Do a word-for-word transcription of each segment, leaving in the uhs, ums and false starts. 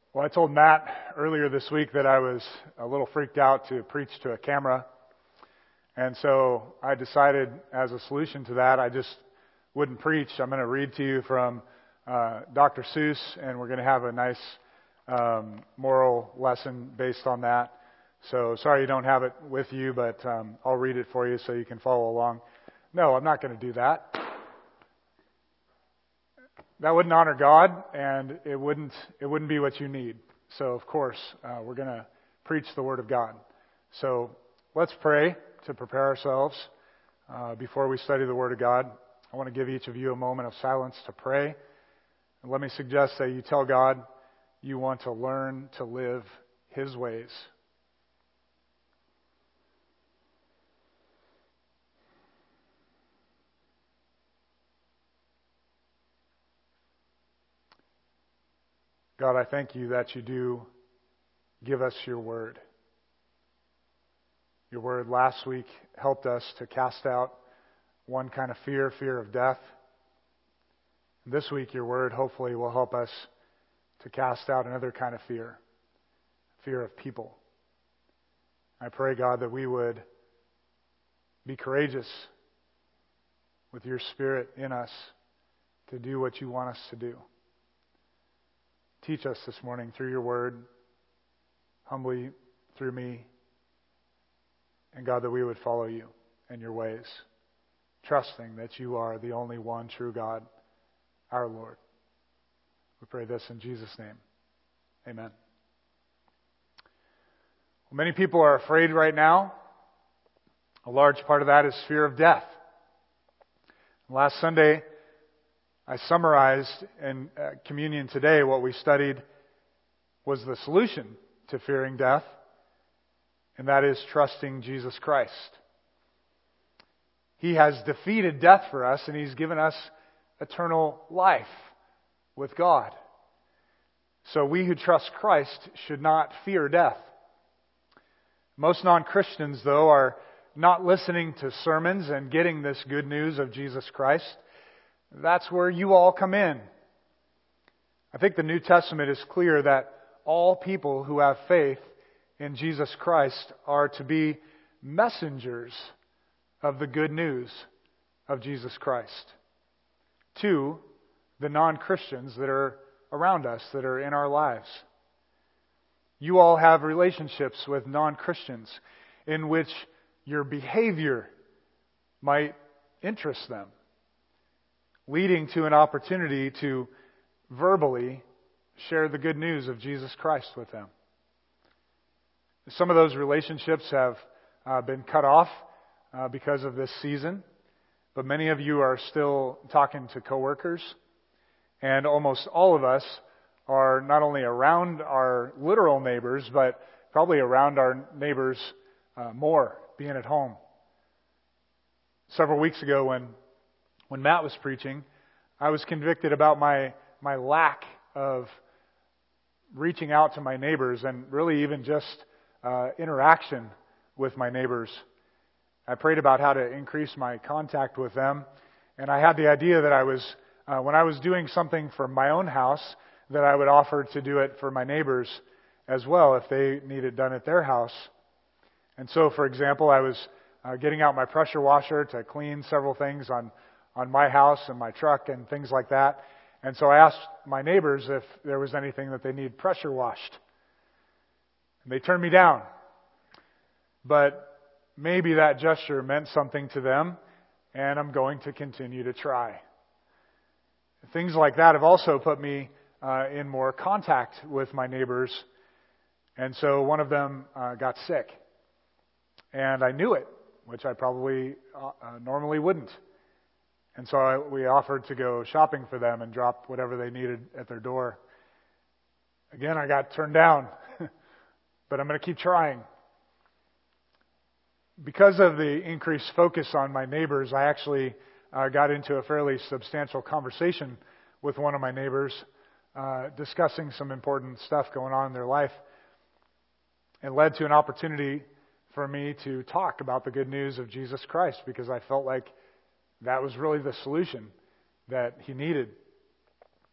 Well, I told Matt earlier this week that I was a little freaked out to preach to a camera. And so I decided as a solution to that, I just wouldn't preach. I'm going to read to you from uh, Doctor Seuss, and we're going to have a nice um, moral lesson based on that. So sorry you don't have it with you, but um, I'll read it for you so you can follow along. No, I'm not going to do that. That wouldn't honor God, and it wouldn't it wouldn't be what you need. So, of course, uh, we're going to preach the Word of God. So let's pray to prepare ourselves uh, before we study the Word of God. I want to give each of you a moment of silence to pray. And let me suggest that you tell God you want to learn to live His ways. God, I thank you that you do give us your word. Your word last week helped us to cast out one kind of fear, fear of death. This week, your word hopefully will help us to cast out another kind of fear, fear of people. I pray, God, that we would be courageous with your Spirit in us to do what you want us to do. Teach us this morning through your word, humbly through me, and God, that we would follow you and your ways, trusting that you are the only one true God, our Lord. We pray this in Jesus' name. Amen. Well, many people are afraid right now. A large part of that is fear of death. Last Sunday, I summarized in uh, communion today what we studied was the solution to fearing death, and that is trusting Jesus Christ. He has defeated death for us, and He's given us eternal life with God. So we who trust Christ should not fear death. Most non-Christians, though, are not listening to sermons and getting this good news of Jesus Christ. That's where you all come in. I think the New Testament is clear that all people who have faith in Jesus Christ are to be messengers of the good news of Jesus Christ to the non-Christians that are around us, that are in our lives. You all have relationships with non-Christians in which your behavior might interest them, leading to an opportunity to verbally share the good news of Jesus Christ with them. Some of those relationships have uh, been cut off uh, because of this season, but many of you are still talking to coworkers, and almost all of us are not only around our literal neighbors, but probably around our neighbors uh, more, being at home. Several weeks ago when When Matt was preaching, I was convicted about my, my lack of reaching out to my neighbors and really even just uh, interaction with my neighbors. I prayed about how to increase my contact with them, and I had the idea that I was, uh, when I was doing something for my own house, that I would offer to do it for my neighbors as well if they need it done at their house. And so, for example, I was uh, getting out my pressure washer to clean several things on on my house and my truck and things like that. And so I asked my neighbors if there was anything that they need pressure washed. And they turned me down. But maybe that gesture meant something to them, and I'm going to continue to try. Things like that have also put me uh, in more contact with my neighbors. And so one of them uh, got sick. And I knew it, which I probably uh, normally wouldn't. And so I, we offered to go shopping for them and drop whatever they needed at their door. Again, I got turned down, but I'm going to keep trying. Because of the increased focus on my neighbors, I actually uh, got into a fairly substantial conversation with one of my neighbors, uh, discussing some important stuff going on in their life. It led to an opportunity for me to talk about the good news of Jesus Christ, because I felt like that was really the solution that he needed.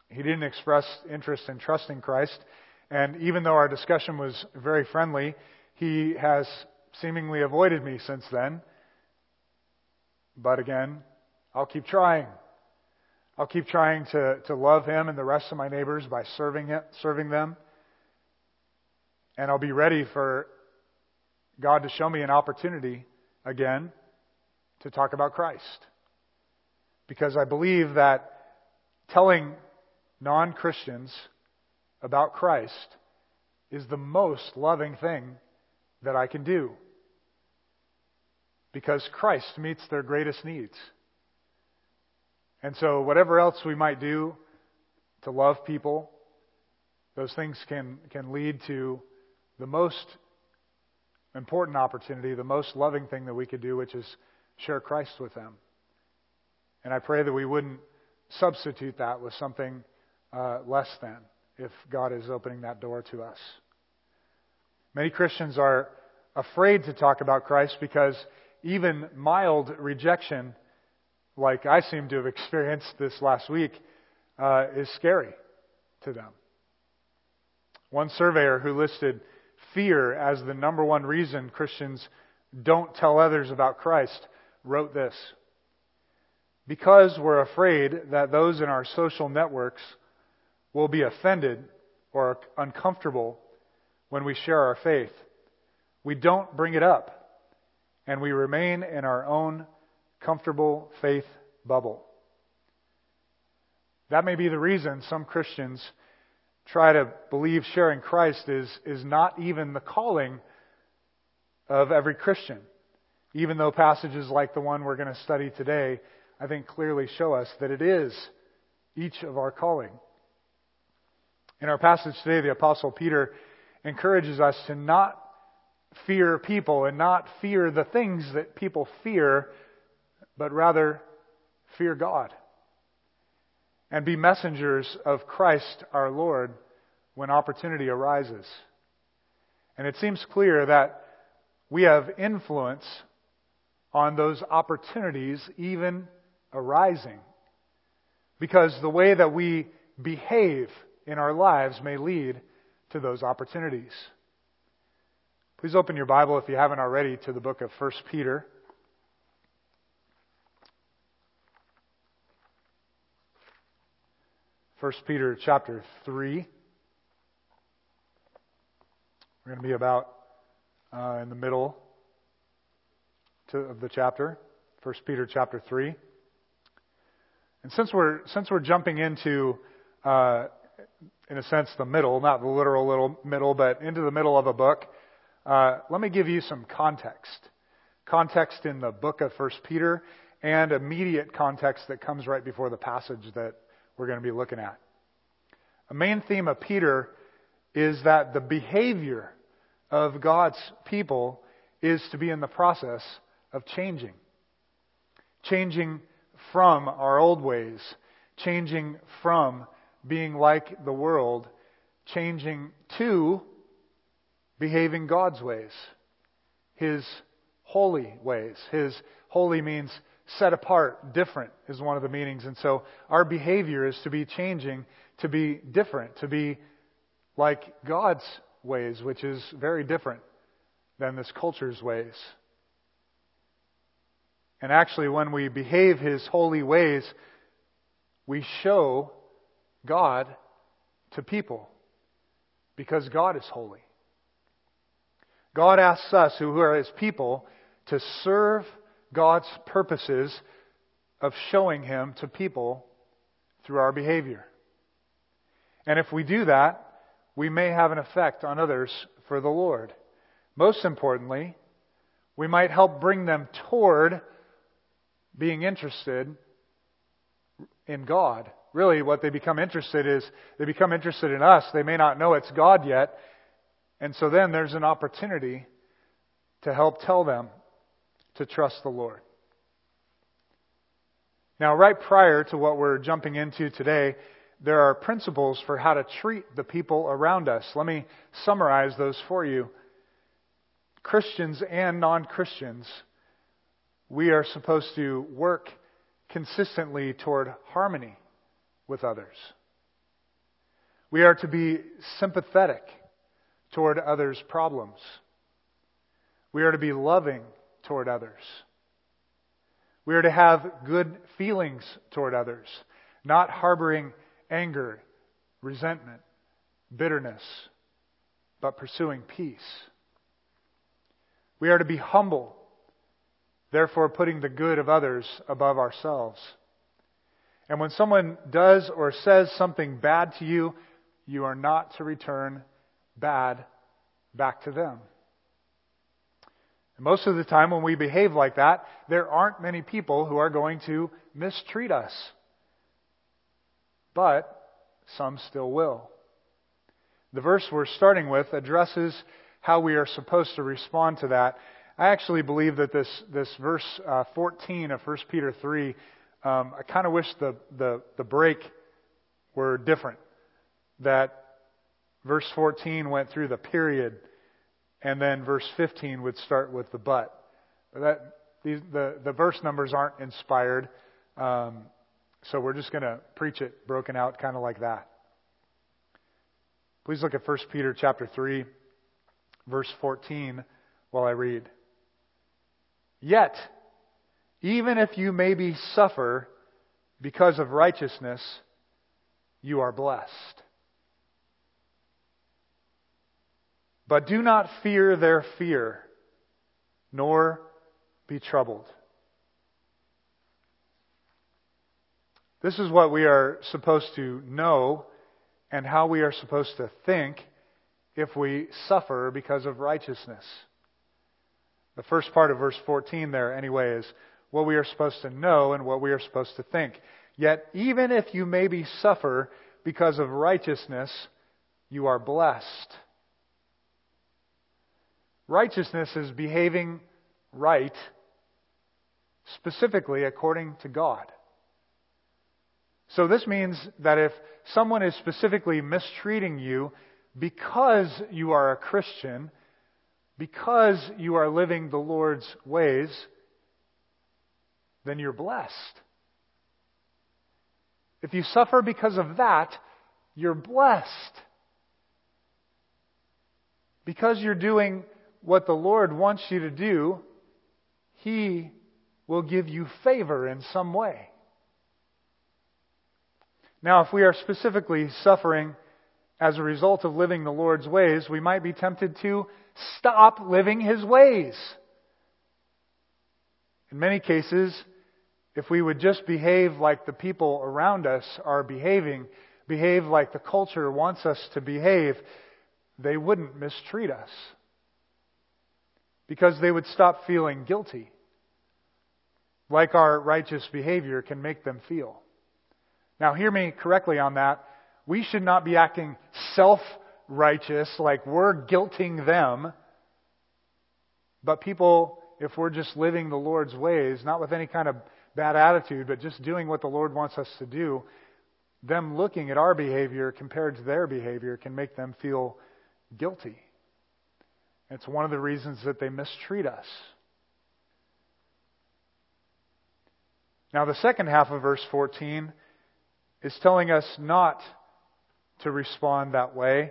He didn't express interest in trusting Christ. And even though our discussion was very friendly, he has seemingly avoided me since then. But again, I'll keep trying. I'll keep trying to, to love him and the rest of my neighbors by serving it, serving them. And I'll be ready for God to show me an opportunity again to talk about Christ. Because I believe that telling non-Christians about Christ is the most loving thing that I can do. Because Christ meets their greatest needs. And so whatever else we might do to love people, those things can, can lead to the most important opportunity, the most loving thing that we could do, which is share Christ with them. And I pray that we wouldn't substitute that with something uh, less than, if God is opening that door to us. Many Christians are afraid to talk about Christ because even mild rejection, like I seem to have experienced this last week, uh, is scary to them. One surveyor who listed fear as the number one reason Christians don't tell others about Christ wrote this: because we're afraid that those in our social networks will be offended or uncomfortable when we share our faith, we don't bring it up, and we remain in our own comfortable faith bubble. That may be the reason some Christians try to believe sharing Christ is, is not even the calling of every Christian. Even though passages like the one we're going to study today, I think clearly show us that it is each of our calling. In our passage today, the Apostle Peter encourages us to not fear people and not fear the things that people fear, but rather fear God. And be messengers of Christ our Lord when opportunity arises. And it seems clear that we have influence on those opportunities even arising. Because the way that we behave in our lives may lead to those opportunities. Please open your Bible, if you haven't already, to the book of First Peter. First Peter chapter three. We're going to be about uh, in the middle to, of the chapter. First Peter chapter three. And since we're since we're jumping into, uh, in a sense, the middle, not the literal little middle, but into the middle of a book, uh, let me give you some context. Context in the book of First Peter and immediate context that comes right before the passage that we're going to be looking at. A main theme of Peter is that the behavior of God's people is to be in the process of changing. Changing from our old ways. Changing from being like the world. Changing to behaving God's ways. His holy ways. His holy means set apart, different is one of the meanings. And so our behavior is to be changing, to be different, to be like God's ways, which is very different than this culture's ways. And actually, when we behave His holy ways, we show God to people because God is holy. God asks us, who are His people, to serve God's purposes of showing Him to people through our behavior. And if we do that, we may have an effect on others for the Lord. Most importantly, we might help bring them toward being interested in God. Really, what they become interested is, they become interested in us. They may not know it's God yet. And so then there's an opportunity to help tell them to trust the Lord. Now, right prior to what we're jumping into today, there are principles for how to treat the people around us. Let me summarize those for you. Christians and non-Christians, we are supposed to work consistently toward harmony with others. We are to be sympathetic toward others' problems. We are to be loving toward others. We are to have good feelings toward others, not harboring anger, resentment, bitterness, but pursuing peace. We are to be humble, therefore putting the good of others above ourselves. And when someone does or says something bad to you, you are not to return bad back to them. And most of the time when we behave like that, there aren't many people who are going to mistreat us. But some still will. The verse we're starting with addresses how we are supposed to respond to that. I actually believe that this this verse uh, fourteen of First Peter three, um, I kind of wish the, the, the break were different. That verse fourteen went through the period, and then verse fifteen would start with the but. That these, the, the verse numbers aren't inspired, um, so we're just going to preach it broken out kind of like that. Please look at First Peter chapter three, verse fourteen while I read. Yet, even if you maybe suffer because of righteousness, you are blessed. But do not fear their fear, nor be troubled. This is what we are supposed to know and how we are supposed to think if we suffer because of righteousness. The first part of verse fourteen there, anyway, is what we are supposed to know and what we are supposed to think. Yet, even if you maybe suffer because of righteousness, you are blessed. Righteousness is behaving right, specifically according to God. So this means that if someone is specifically mistreating you because you are a Christian, because you are living the Lord's ways, then you're blessed. If you suffer because of that, you're blessed. Because you're doing what the Lord wants you to do, He will give you favor in some way. Now, if we are specifically suffering as a result of living the Lord's ways, we might be tempted to stop living His ways. In many cases, if we would just behave like the people around us are behaving, behave like the culture wants us to behave, they wouldn't mistreat us. Because they would stop feeling guilty, like our righteous behavior can make them feel. Now, hear me correctly on that. We should not be acting self-righteous, like we're guilting them. But people, if we're just living the Lord's ways, not with any kind of bad attitude, but just doing what the Lord wants us to do, them looking at our behavior compared to their behavior can make them feel guilty. It's one of the reasons that they mistreat us. Now, the second half of verse fourteen is telling us not to respond that way,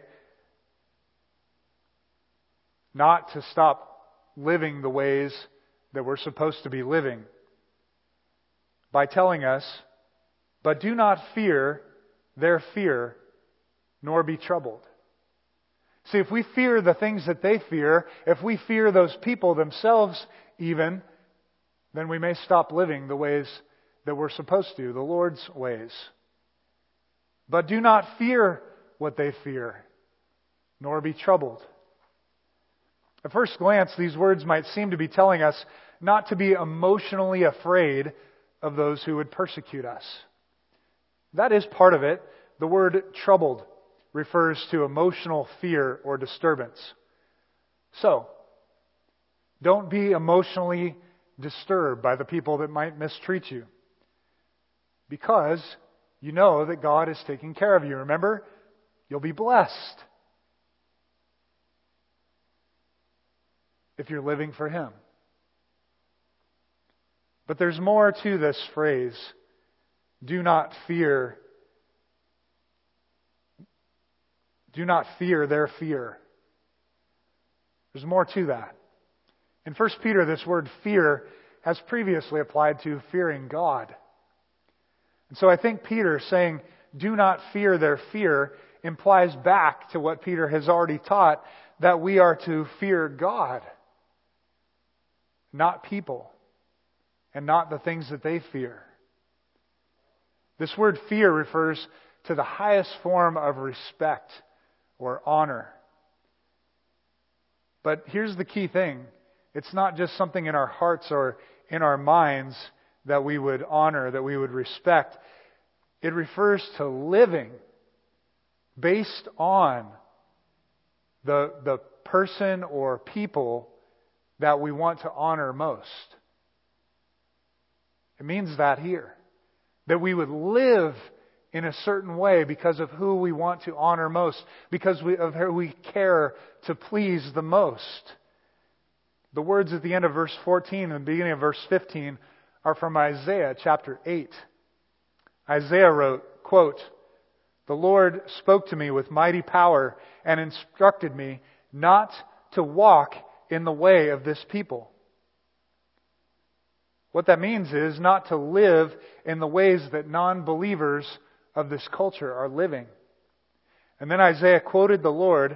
not to stop living the ways that we're supposed to be living, by telling us, but do not fear their fear, nor be troubled. See, if we fear the things that they fear, if we fear those people themselves even, then we may stop living the ways that we're supposed to, the Lord's ways. But do not fear what they fear, nor be troubled. At first glance, these words might seem to be telling us not to be emotionally afraid of those who would persecute us. That is part of it. The word troubled refers to emotional fear or disturbance. So, don't be emotionally disturbed by the people that might mistreat you, because you know that God is taking care of you. Remember, you'll be blessed if you're living for Him. But there's more to this phrase, do not fear Do not fear their fear. There's more to that. In First Peter, this word fear has previously applied to fearing God. And so I think Peter saying, do not fear their fear, implies back to what Peter has already taught, that we are to fear God, not people, and not the things that they fear. This word fear refers to the highest form of respect or honor. But here's the key thing. It's not just something in our hearts or in our minds that we would honor, that we would respect. It refers to living based on the, the person or people that we want to honor most. It means that here. That we would live in a certain way because of who we want to honor most, because we, of who we care to please the most. The words at the end of verse fourteen and the beginning of verse fifteen are from Isaiah chapter eight. Isaiah wrote, quote, "The Lord spoke to me with mighty power and instructed me not to walk in the way of this people." What that means is not to live in the ways that non-believers of this culture are living. And then Isaiah quoted the Lord,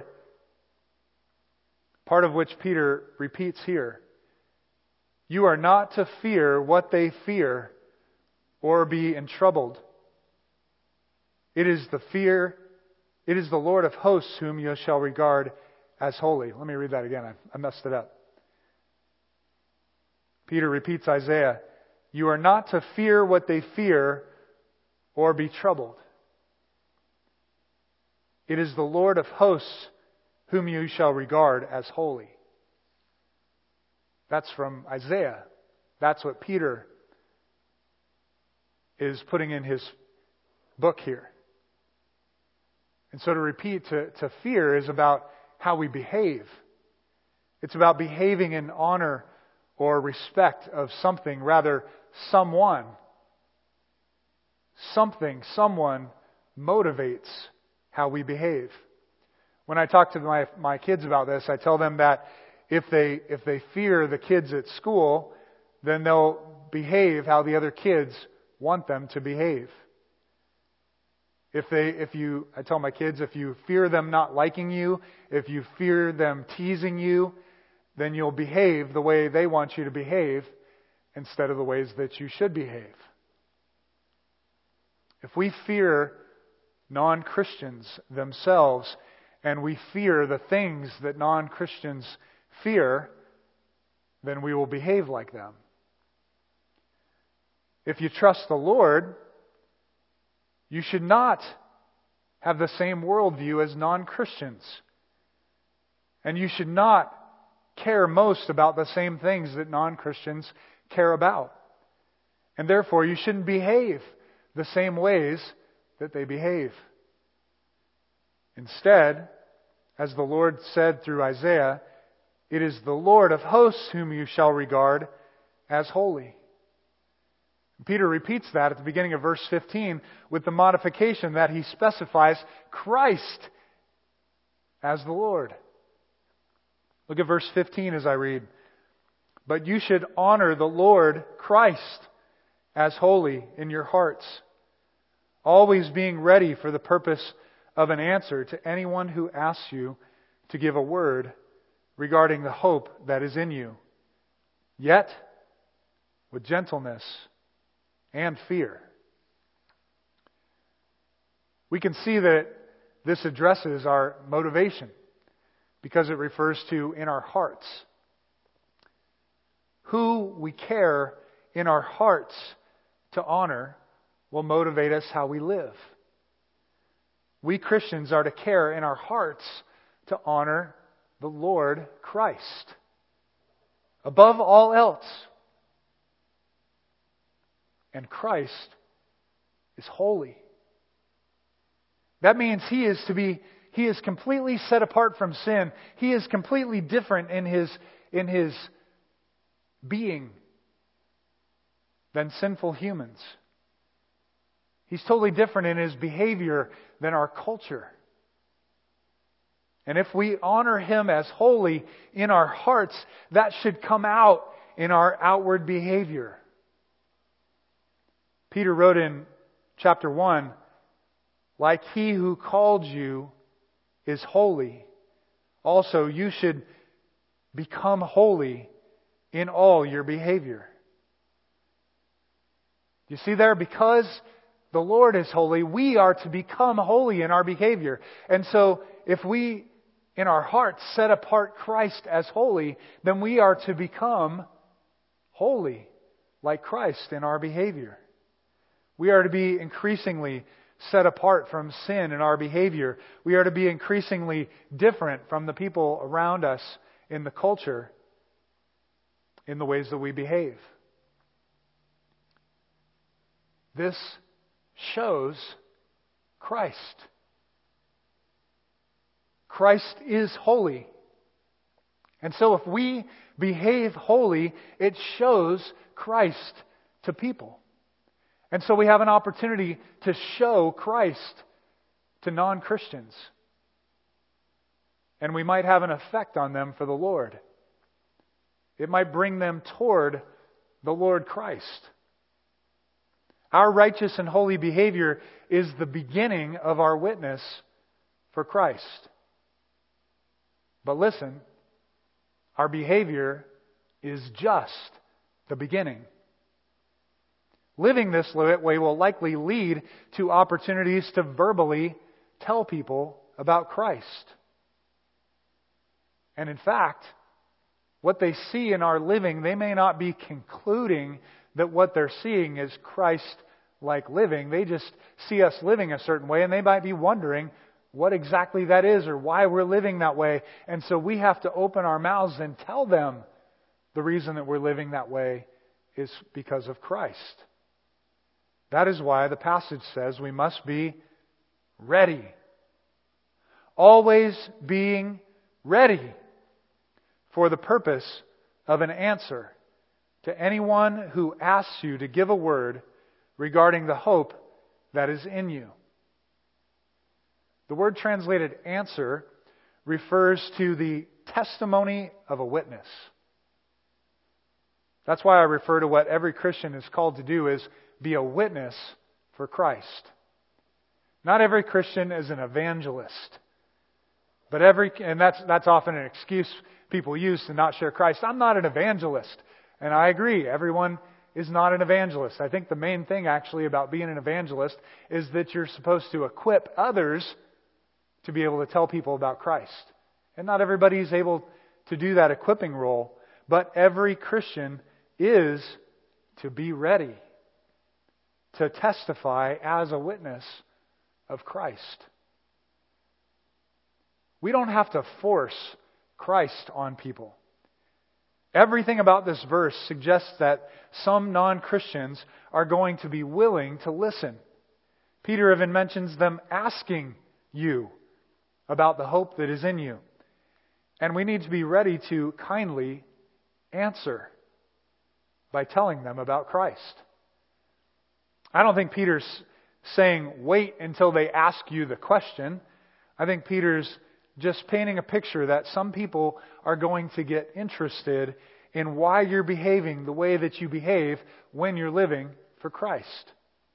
part of which Peter repeats here. "You are not to fear what they fear or be troubled. It is the fear, it is the Lord of hosts whom you shall regard as holy." Let me read that again. I, I messed it up. Peter repeats Isaiah. "You are not to fear what they fear or be troubled. It is the Lord of hosts whom you shall regard as holy." That's from Isaiah. That's what Peter is putting in his book here. And so to repeat, to, to fear is about how we behave. It's about behaving in honor or respect of something, rather someone. Something, someone motivates how we behave. When I talk to my, my kids about this, I tell them that if they if they fear the kids at school, then they'll behave how the other kids want them to behave. If they if you I tell my kids, if you fear them not liking you, if you fear them teasing you, then you'll behave the way they want you to behave instead of the ways that you should behave. If we fear non-Christians themselves and we fear the things that non-Christians fear, then we will behave like them. If you trust the Lord, you should not have the same worldview as non-Christians. And you should not care most about the same things that non-Christians care about. And therefore, you shouldn't behave the same ways that they behave. Instead, as the Lord said through Isaiah, it is the Lord of hosts whom you shall regard as holy. Peter repeats that at the beginning of verse fifteen with the modification that he specifies Christ as the Lord. Look at verse fifteen as I read. "But you should honor the Lord Christ as holy in your hearts, always being ready for the purpose of an answer to anyone who asks you to give a word regarding the hope that is in you, yet with gentleness and fear." We can see that this addresses our motivation because it refers to in our hearts. Who we care in our hearts to honor will motivate us how we live. We Christians are to care in our hearts to honor the Lord Christ above all else. And Christ is holy. That means He is to be, He is completely set apart from sin. He is completely different in His, in His being than sinful humans. He's totally different in His behavior than our culture. And if we honor Him as holy in our hearts, that should come out in our outward behavior. Peter wrote in chapter one, like He who called you is holy, also you should become holy in all your behavior. You see there, because the Lord is holy, we are to become holy in our behavior. And so if we, in our hearts, set apart Christ as holy, then we are to become holy like Christ in our behavior. We are to be increasingly set apart from sin in our behavior. We are to be increasingly different from the people around us in the culture in the ways that we behave. This shows Christ. Christ is holy. And so if we behave holy, it shows Christ to people. And so we have an opportunity to show Christ to non-Christians. And we might have an effect on them for the Lord. It might bring them toward the Lord Christ. Our righteous and holy behavior is the beginning of our witness for Christ. But listen, our behavior is just the beginning. Living this way will likely lead to opportunities to verbally tell people about Christ. And in fact, what they see in our living, they may not be concluding that what they're seeing is Christ-like living. They just see us living a certain way, and they might be wondering what exactly that is or why we're living that way. And so we have to open our mouths and tell them the reason that we're living that way is because of Christ. That is why the passage says we must be ready. Always being ready for the purpose of an answer to anyone who asks you to give a word regarding the hope that is in you. The word translated answer refers to the testimony of a witness. That's why I refer to what every Christian is called to do is be a witness for Christ. Not every Christian is an evangelist. But every, and that's, that's often an excuse people use to not share Christ. I'm not an evangelist. And I agree, everyone is not an evangelist. I think the main thing actually about being an evangelist is that you're supposed to equip others to be able to tell people about Christ. And not everybody is able to do that equipping role, but every Christian is to be ready to testify as a witness of Christ. We don't have to force Christ on people. Everything about this verse suggests that some non-Christians are going to be willing to listen. Peter even mentions them asking you about the hope that is in you. And we need to be ready to kindly answer by telling them about Christ. I don't think Peter's saying wait until they ask you the question. I think Peter's just painting a picture that some people are going to get interested in why you're behaving the way that you behave when you're living for Christ.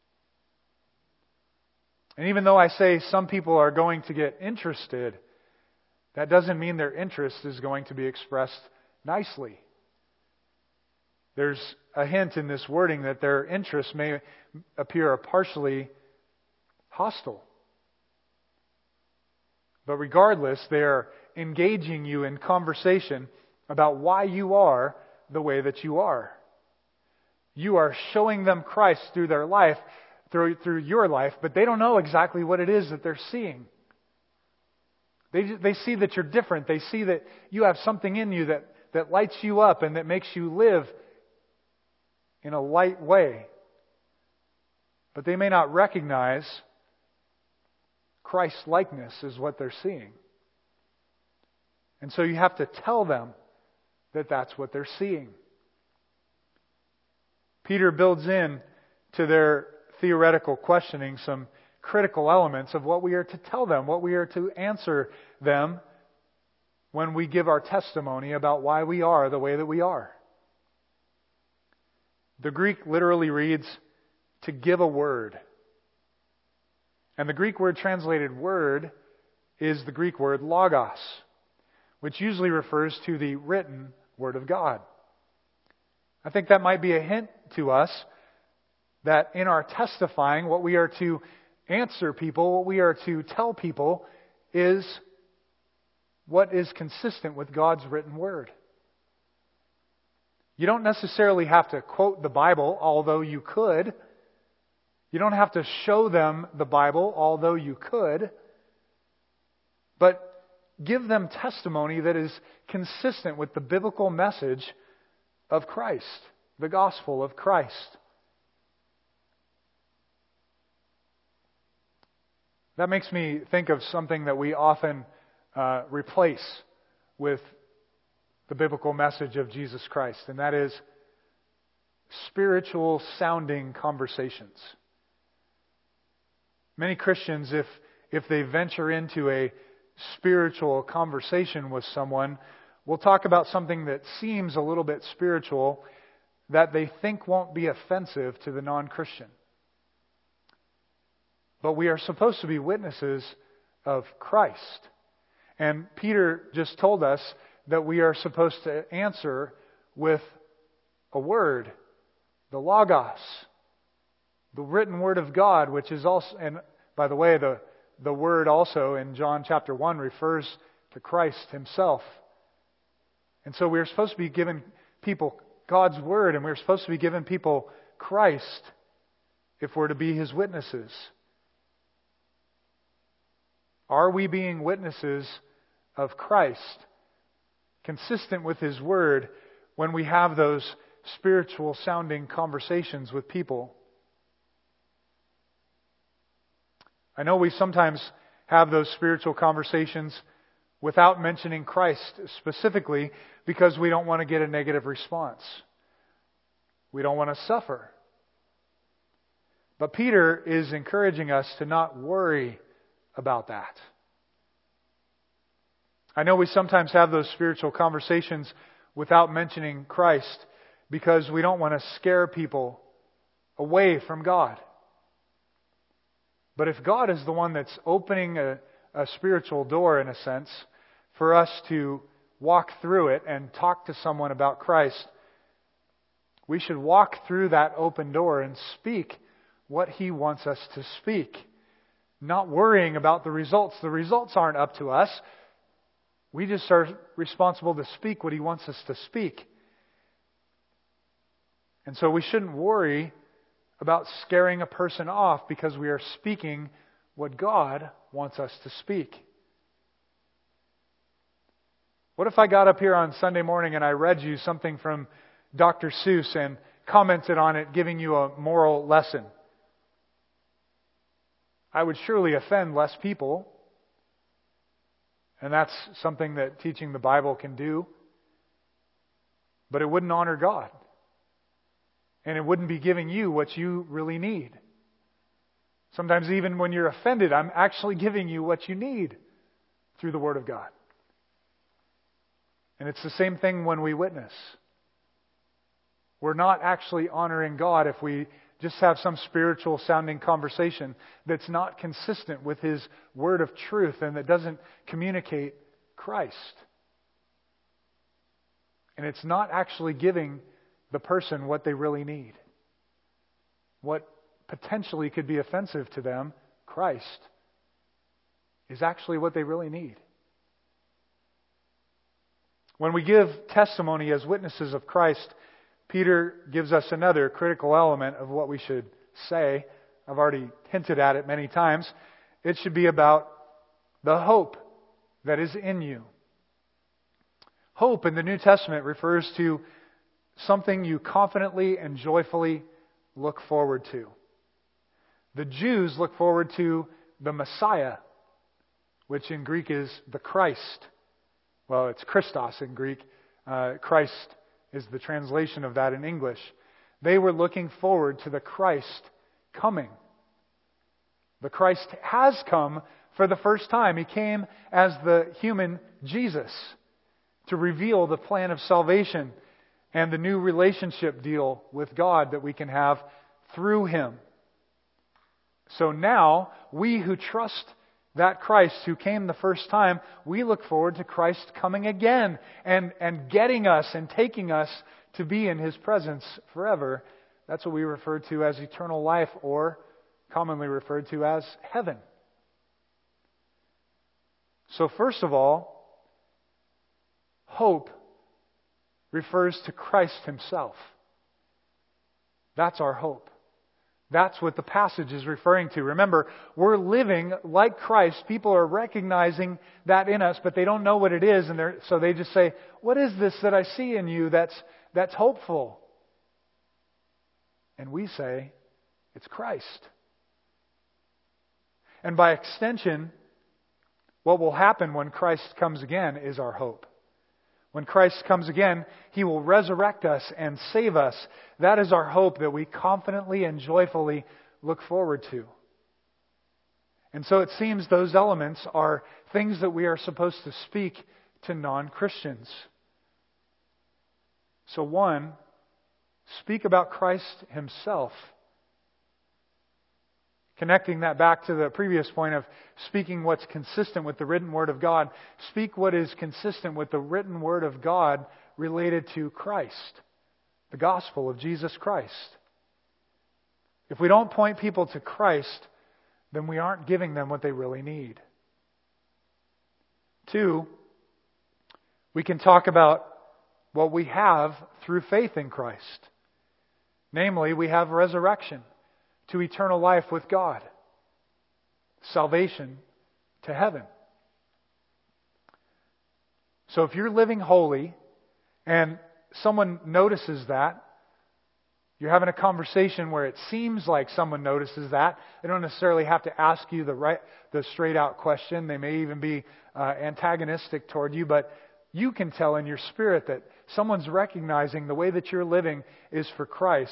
And even though I say some people are going to get interested, that doesn't mean their interest is going to be expressed nicely. There's a hint in this wording that their interest may appear partially hostile. But regardless, they're engaging you in conversation about why you are the way that you are. You are showing them Christ through their life, through, through your life, but they don't know exactly what it is that they're seeing. They, they see that you're different. They see that you have something in you that, that lights you up and that makes you live in a light way. But they may not recognize Christ's likeness is what they're seeing. And so you have to tell them that that's what they're seeing. Peter builds in to their theoretical questioning some critical elements of what we are to tell them, what we are to answer them when we give our testimony about why we are the way that we are. The Greek literally reads, to give a word. And the Greek word translated word is the Greek word logos, which usually refers to the written Word of God. I think that might be a hint to us that in our testifying, what we are to answer people, what we are to tell people, is what is consistent with God's written Word. You don't necessarily have to quote the Bible, although you could. You don't have to show them the Bible, although you could. But give them testimony that is consistent with the biblical message of Christ, the gospel of Christ. That makes me think of something that we often uh, replace with the biblical message of Jesus Christ, and that is spiritual sounding conversations. Many Christians, if if they venture into a spiritual conversation with someone, will talk about something that seems a little bit spiritual that they think won't be offensive to the non-Christian. But we are supposed to be witnesses of Christ. And Peter just told us that we are supposed to answer with a word, the Logos, the written Word of God, which is also, and by the way, the, the Word also in John chapter one refers to Christ Himself. And so we're supposed to be giving people God's Word, and we're supposed to be giving people Christ if we're to be His witnesses. Are we being witnesses of Christ, consistent with His Word, when we have those spiritual sounding conversations with people? I know we sometimes have those spiritual conversations without mentioning Christ specifically because we don't want to get a negative response. We don't want to suffer. But Peter is encouraging us to not worry about that. I know we sometimes have those spiritual conversations without mentioning Christ because we don't want to scare people away from God. But if God is the one that's opening a, a spiritual door, in a sense, for us to walk through it and talk to someone about Christ, we should walk through that open door and speak what He wants us to speak, not worrying about the results. The results aren't up to us. We just are responsible to speak what He wants us to speak. And so we shouldn't worry about scaring a person off because we are speaking what God wants us to speak. What if I got up here on Sunday morning and I read you something from Doctor Seuss and commented on it, giving you a moral lesson? I would surely offend less people. And that's something that teaching the Bible can do. But it wouldn't honor God. And it wouldn't be giving you what you really need. Sometimes even when you're offended, I'm actually giving you what you need through the Word of God. And it's the same thing when we witness. We're not actually honoring God if we just have some spiritual sounding conversation that's not consistent with His word of truth and that doesn't communicate Christ. And it's not actually giving the person what they really need. What potentially could be offensive to them, Christ, is actually what they really need. When we give testimony as witnesses of Christ, Peter gives us another critical element of what we should say. I've already hinted at it many times. It should be about the hope that is in you. Hope in the New Testament refers to something you confidently and joyfully look forward to. The Jews look forward to the Messiah, which in Greek is the Christ. Well, it's Christos in Greek. Uh, Christ is the translation of that in English. They were looking forward to the Christ coming. The Christ has come for the first time. He came as the human Jesus. to reveal the plan of salvation and the new relationship deal with God that we can have through Him. So now, we who trust that Christ who came the first time, we look forward to Christ coming again and, and getting us and taking us to be in His presence forever. That's what we refer to as eternal life, or commonly referred to as heaven. So first of all, hope refers to Christ Himself. That's our hope. That's what the passage is referring to. Remember, we're living like Christ. People are recognizing that in us, but they don't know what it is, and they're, so they just say, "What is this that I see in you that's that's hopeful?" And we say, "It's Christ." And by extension, what will happen when Christ comes again is our hope. When Christ comes again, He will resurrect us and save us. That is our hope that we confidently and joyfully look forward to. And so it seems those elements are things that we are supposed to speak to non-Christians. So one, speak about Christ Himself. Connecting that back to the previous point of speaking what's consistent with the written Word of God, speak what is consistent with the written Word of God related to Christ, the gospel of Jesus Christ. If we don't point people to Christ, then we aren't giving them what they really need. Two, we can talk about what we have through faith in Christ. Namely, we have resurrection to eternal life with God. Salvation to heaven. So if you're living holy and someone notices that, you're having a conversation where it seems like someone notices that. They don't necessarily have to ask you the right, the straight out question. They may even be uh, antagonistic toward you, but you can tell in your spirit that someone's recognizing the way that you're living is for Christ.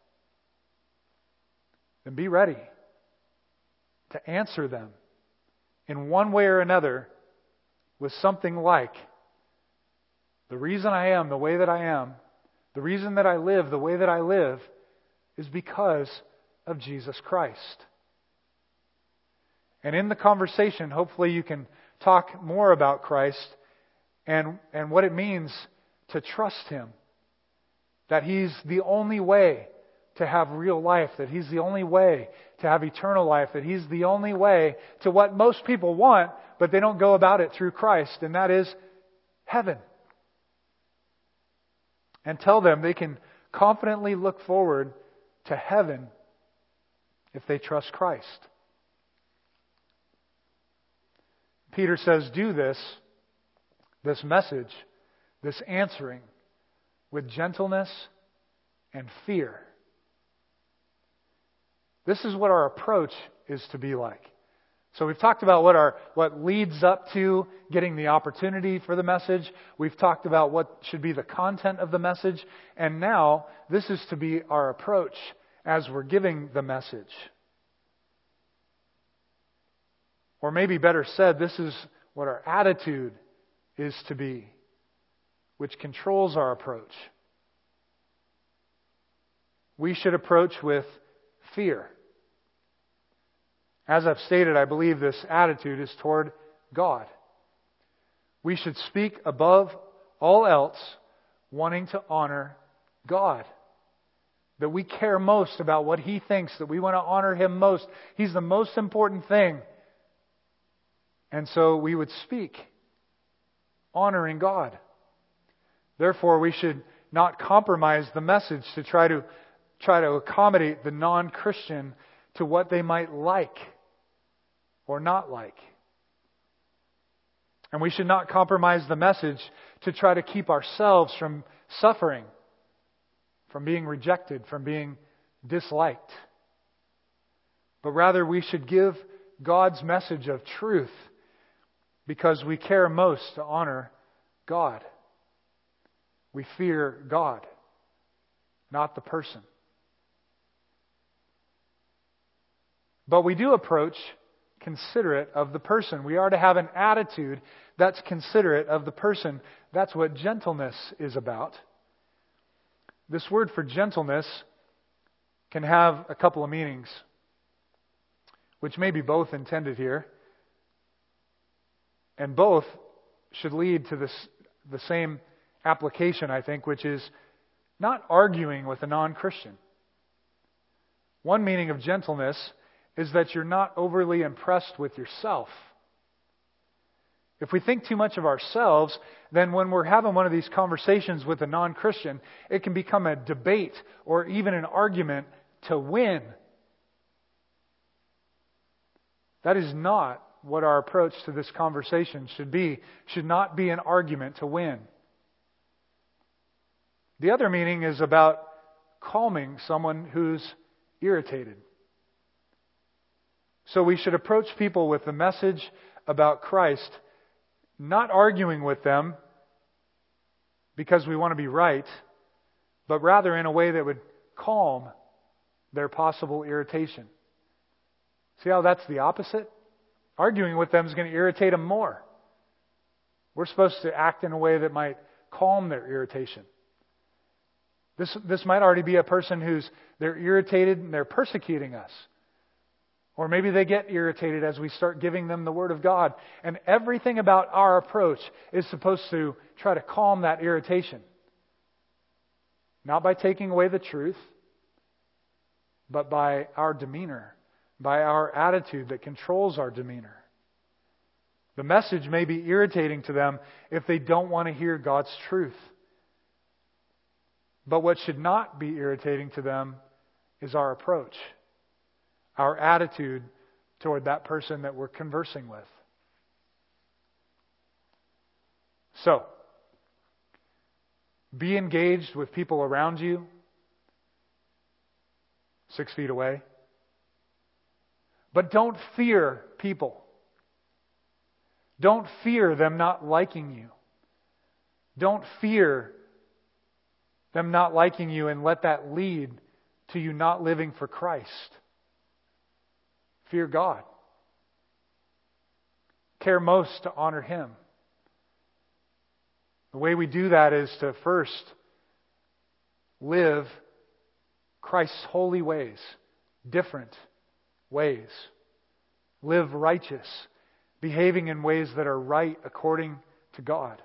Then be ready to answer them in one way or another with something like, the reason I am the way that I am, the reason that I live the way that I live, is because of Jesus Christ. And in the conversation, hopefully you can talk more about Christ and, and what it means to trust Him. That He's the only way to have real life, that He's the only way to have eternal life, that He's the only way to what most people want, but they don't go about it through Christ, and that is heaven. And tell them they can confidently look forward to heaven if they trust Christ. Peter says, do this, this message, this answering, with gentleness and fear. This is what our approach is to be like. So we've talked about what our what leads up to getting the opportunity for the message. We've talked about what should be the content of the message. And now this is to be our approach as we're giving the message. Or maybe better said, this is what our attitude is to be, which controls our approach. We should approach with fear. As I've stated, I believe this attitude is toward God. We should speak above all else, wanting to honor God. That we care most about what He thinks, that we want to honor Him most. He's the most important thing. And so we would speak honoring God. Therefore, we should not compromise the message to try to try to accommodate the non-Christian to what they might like or not like. And we should not compromise the message to try to keep ourselves from suffering, from being rejected, from being disliked. But rather we should give God's message of truth because we care most to honor God. We fear God, not the person. But we do approach considerate of the person. We are to have an attitude that's considerate of the person. That's what gentleness is about. This word for gentleness can have a couple of meanings, which may be both intended here. And both should lead to this, the same application, I think, which is not arguing with a non-Christian. One meaning of gentleness is that you're not overly impressed with yourself. If we think too much of ourselves, then when we're having one of these conversations with a non-Christian, it can become a debate or even an argument to win. That is not what our approach to this conversation should be. Should not be an argument to win. The other meaning is about calming someone who's irritated. So we should approach people with the message about Christ, not arguing with them because we want to be right, but rather in a way that would calm their possible irritation. See how that's the opposite? Arguing with them is going to irritate them more. We're supposed to act in a way that might calm their irritation. This, this might already be a person who's they're irritated and they're persecuting us. Or maybe they get irritated as we start giving them the Word of God. And everything about our approach is supposed to try to calm that irritation. Not by taking away the truth, but by our demeanor, by our attitude that controls our demeanor. The message may be irritating to them if they don't want to hear God's truth. But what should not be irritating to them is our approach, our attitude toward that person that we're conversing with. So, be engaged with people around you, six feet away. But don't fear people. Don't fear them not liking you. Don't fear them not liking you and let that lead to you not living for Christ. Fear God. Care most to honor Him. The way we do that is to first live Christ's holy ways, different ways. Live righteous, behaving in ways that are right according to God.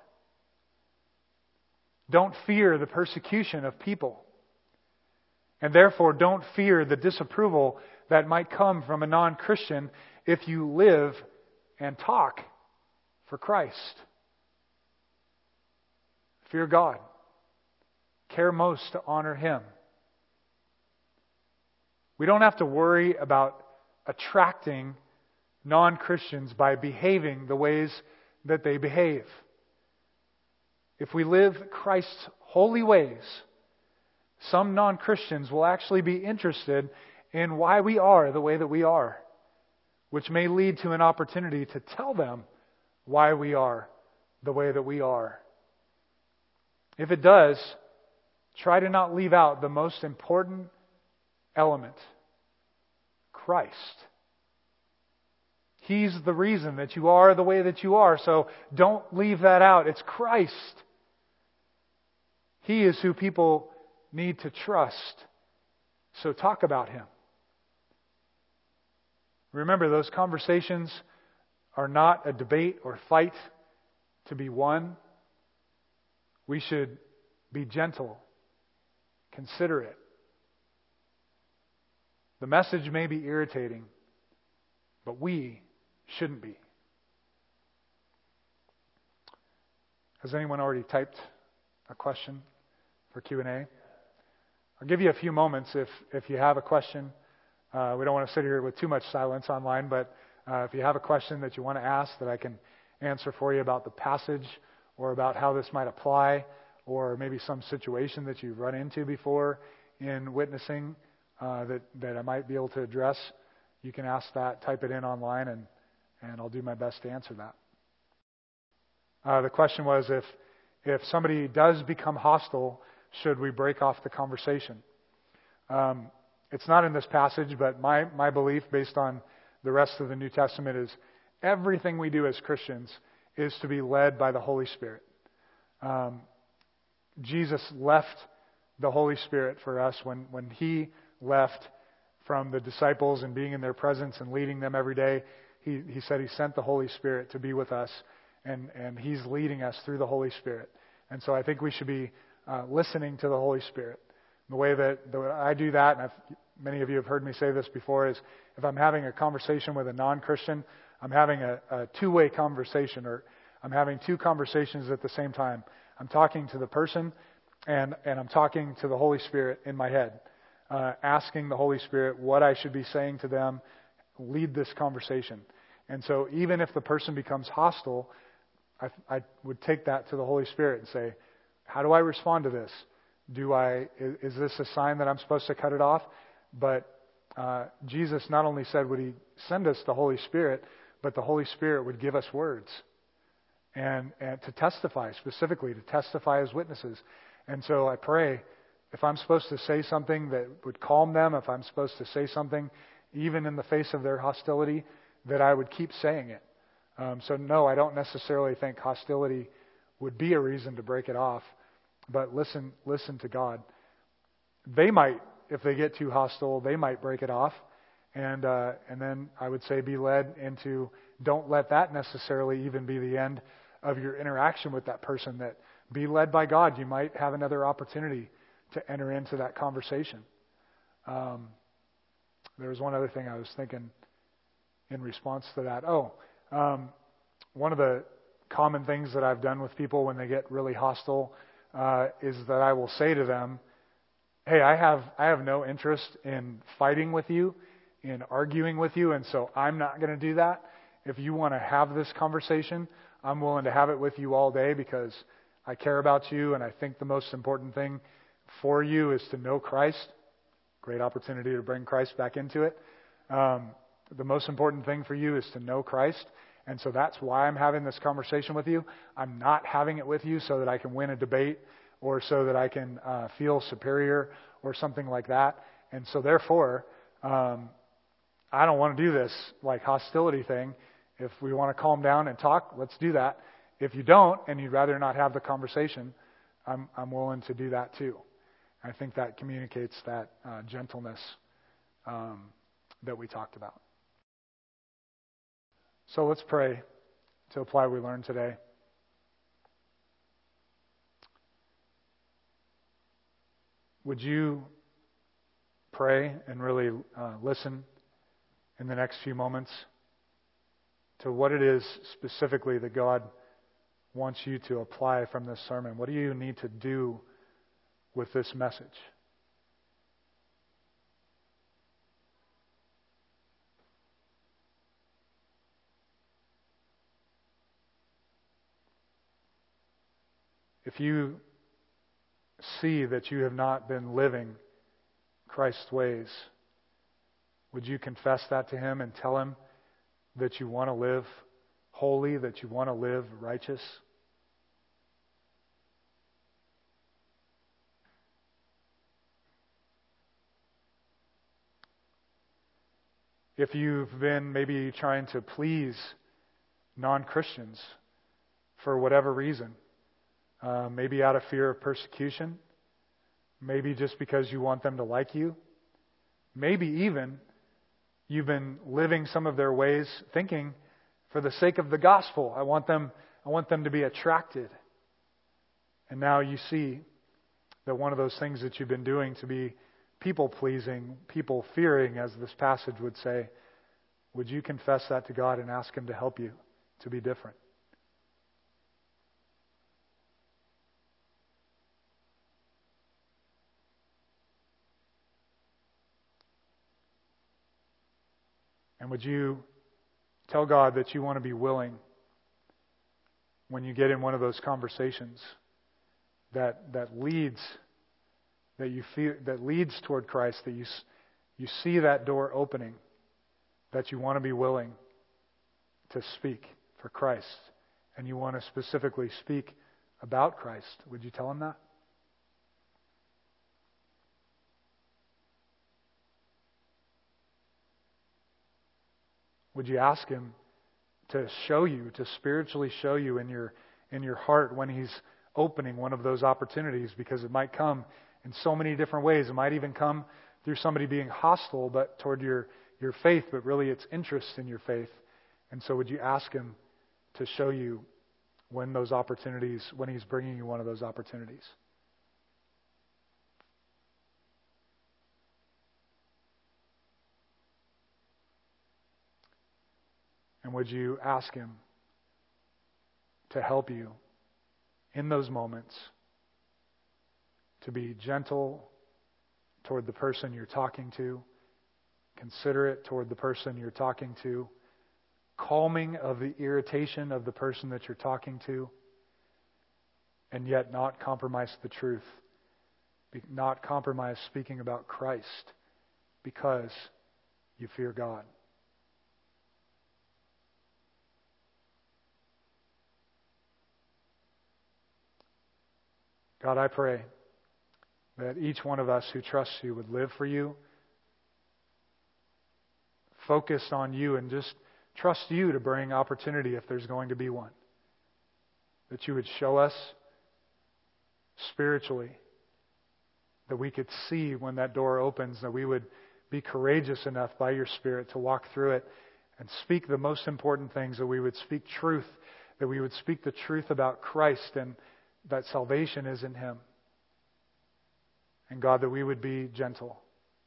Don't fear the persecution of people. And therefore, don't fear the disapproval that might come from a non-Christian if you live and talk for Christ. Fear God. Care most to honor Him. We don't have to worry about attracting non-Christians by behaving the ways that they behave. If we live Christ's holy ways, some non-Christians will actually be interested in why we are the way that we are, which may lead to an opportunity to tell them why we are the way that we are. If it does, try to not leave out the most important element, Christ. He's the reason that you are the way that you are, so don't leave that out. It's Christ. He is who people need to trust. So talk about Him. Remember, those conversations are not a debate or fight to be won. We should be gentle, considerate. The message may be irritating, but we shouldn't be. Has anyone already typed a question for Q and A? I'll give you a few moments if, if you have a question. Uh, we don't want to sit here with too much silence online, but uh, if you have a question that you want to ask that I can answer for you about the passage or about how this might apply, or maybe some situation that you've run into before in witnessing uh, that, that I might be able to address, you can ask that, type it in online, and, and I'll do my best to answer that. Uh, the question was, if if somebody does become hostile, should we break off the conversation? Um, it's not in this passage, but my, my belief, based on the rest of the New Testament is everything we do as Christians is to be led by the Holy Spirit. Um, Jesus left the Holy Spirit for us when, when He left from the disciples and being in their presence and leading them every day. He, he said He sent the Holy Spirit to be with us, and, and He's leading us through the Holy Spirit. And so I think we should be uh, listening to the Holy Spirit. The way that, that I do that, and I've, many of you have heard me say this before, is if I'm having a conversation with a non-Christian, I'm having a, a two-way conversation, or I'm having two conversations at the same time. I'm talking to the person, and, and I'm talking to the Holy Spirit in my head, uh, asking the Holy Spirit what I should be saying to them, lead this conversation. And so even if the person becomes hostile, I, I would take that to the Holy Spirit and say, how do I respond to this? Do I, is, is this a sign that I'm supposed to cut it off? But uh, Jesus not only said would He send us the Holy Spirit, but the Holy Spirit would give us words and, and to testify, specifically to testify as witnesses. And so I pray, if I'm supposed to say something that would calm them, if I'm supposed to say something even in the face of their hostility, that I would keep saying it. Um, so no, I don't necessarily think hostility would be a reason to break it off, but listen, listen to God. They might, if they get too hostile, they might break it off. And uh, and then I would say be led into, don't let that necessarily even be the end of your interaction with that person. That be led by God. You might have another opportunity to enter into that conversation. Um, there was one other thing I was thinking in response to that. Oh, um, one of the common things that I've done with people when they get really hostile uh, is that I will say to them, hey, I have I have no interest in fighting with you, in arguing with you, and so I'm not going to do that. If you want to have this conversation, I'm willing to have it with you all day because I care about you, and I think the most important thing for you is to know Christ. Great opportunity to bring Christ back into it. Um, the most important thing for you is to know Christ, and so that's why I'm having this conversation with you. I'm not having it with you so that I can win a debate or so that I can uh, feel superior or something like that. And so therefore, um, I don't want to do this like hostility thing. If we want to calm down and talk, let's do that. If you don't and you'd rather not have the conversation, I'm, I'm willing to do that too. I think that communicates that uh, gentleness um, that we talked about. So let's pray to apply what we learned today. Would you pray and really uh, listen in the next few moments to what it is specifically that God wants you to apply from this sermon? What do you need to do with this message? If you see that you have not been living Christ's ways, would you confess that to Him and tell Him that you want to live holy, that you want to live righteous? If you've been maybe trying to please non-Christians for whatever reason, uh, maybe out of fear of persecution, maybe just because you want them to like you, maybe even you've been living some of their ways thinking, for the sake of the gospel, I want them, I want them to be attracted. And now you see that one of those things that you've been doing to be people-pleasing, people-fearing, as this passage would say, would you confess that to God and ask Him to help you to be different? And would you tell God that you want to be willing when you get in one of those conversations that that leads that you feel that leads toward Christ, that you you see that door opening, that you want to be willing to speak for Christ, and you want to specifically speak about Christ? Would you tell Him that? would you ask Him to show you, to spiritually show you in your in your heart when He's opening one of those opportunities, because it might come in so many different ways. It might even come through somebody being hostile but toward your, your faith, but really it's interest in your faith. And so would you ask Him to show you when those opportunities, when He's bringing you one of those opportunities? And would you ask Him to help you in those moments to be gentle toward the person you're talking to, considerate toward the person you're talking to, calming of the irritation of the person that you're talking to, and yet not compromise the truth, not compromise speaking about Christ because you fear God. God, I pray that each one of us who trusts You would live for You, focus on You, and just trust You to bring opportunity if there's going to be one. That You would show us spiritually, that we could see when that door opens, that we would be courageous enough by Your Spirit to walk through it and speak the most important things, that we would speak truth, that we would speak the truth about Christ and that salvation is in Him. And God, that we would be gentle.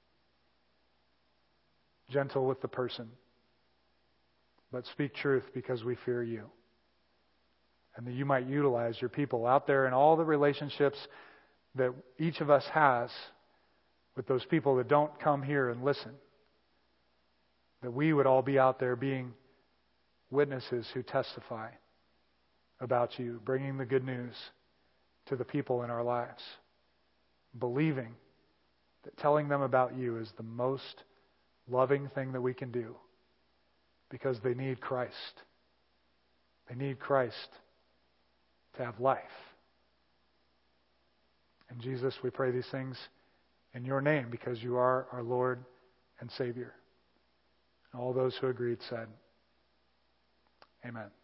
Gentle with the person. But speak truth because we fear You. And that You might utilize Your people out there in all the relationships that each of us has with those people that don't come here and listen. That we would all be out there being witnesses who testify about You, bringing the good news to the people in our lives, believing that telling them about You is the most loving thing that we can do, because they need Christ. They need Christ to have life. And Jesus, we pray these things in Your name, because You are our Lord and Savior. And all those who agreed said, Amen.